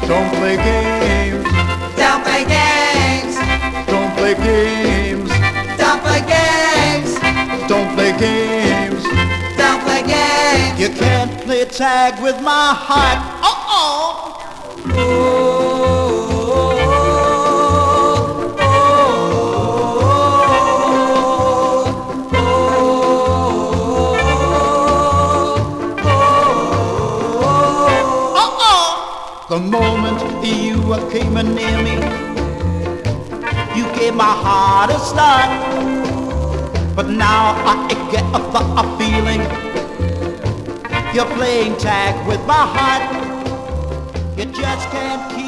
Don't play games. Don't play games. Don't play games. Don't play games. Don't play games. Don't play games. You can't play tag with my heart. The moment you came near me, you gave my heart a start. But now I get a feeling you're playing tag with my heart. You just can't keep